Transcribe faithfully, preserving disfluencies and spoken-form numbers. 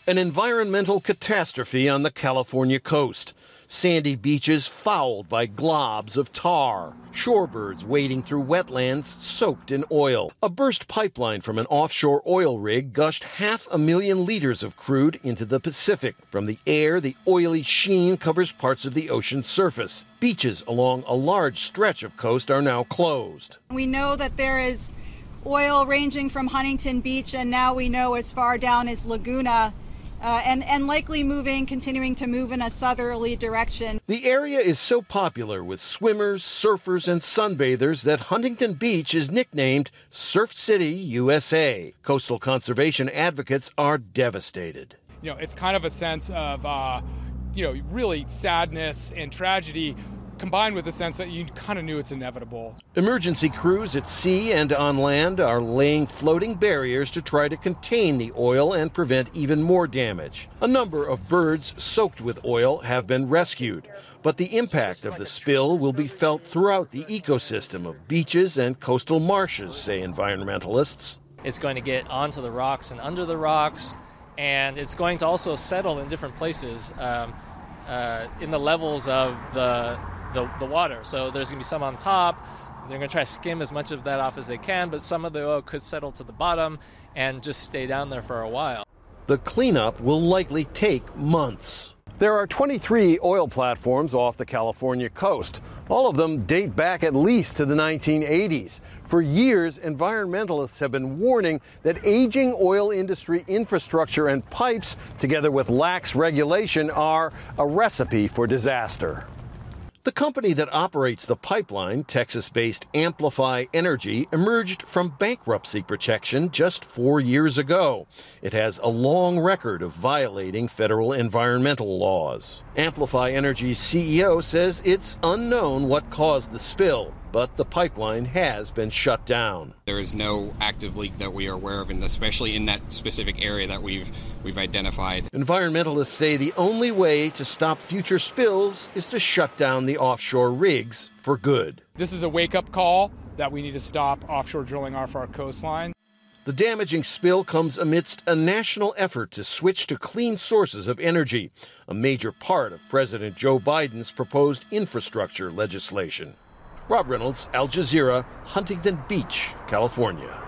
An environmental catastrophe on the California coast. Sandy beaches fouled by globs of tar. Shorebirds wading through wetlands soaked in oil. A burst pipeline from an offshore oil rig gushed half a million liters of crude into the Pacific. From the air, the oily sheen covers parts of the ocean's surface. Beaches along a large stretch of coast are now closed. We know that there is oil ranging from Huntington Beach, and now we know as far down as Laguna. Uh, and, and likely moving, continuing to move in a southerly direction. The area is so popular with swimmers, surfers, and sunbathers that Huntington Beach is nicknamed Surf City, U S A. Coastal conservation advocates are devastated. You know, it's kind of a sense of, uh, you know, really sadness and tragedy, combined with the sense that you kind of knew it's inevitable. Emergency crews at sea and on land are laying floating barriers to try to contain the oil and prevent even more damage. A number of birds soaked with oil have been rescued, but the impact of the spill will be felt throughout the ecosystem of beaches and coastal marshes, say environmentalists. It's going to get onto the rocks and under the rocks, and it's going to also settle in different places um, uh, in the levels of the The, the water. So there's going to be some on top. They're going to try to skim as much of that off as they can, but some of the oil could settle to the bottom and just stay down there for a while. The cleanup will likely take months. There are twenty-three oil platforms off the California coast. All of them date back at least to the nineteen eighties. For years, environmentalists have been warning that aging oil industry infrastructure and pipes, together with lax regulation, are a recipe for disaster. The company that operates the pipeline, Texas-based Amplify Energy, emerged from bankruptcy protection just four years ago. It has a long record of violating federal environmental laws. Amplify Energy's C E O says it's unknown what caused the spill, but the pipeline has been shut down. There is no active leak that we are aware of, and especially in that specific area that we've we've identified. Environmentalists say the only way to stop future spills is to shut down the offshore rigs for good. This is a wake-up call that we need to stop offshore drilling off our coastline. The damaging spill comes amidst a national effort to switch to clean sources of energy, a major part of President Joe Biden's proposed infrastructure legislation. Rob Reynolds, Al Jazeera, Huntington Beach, California.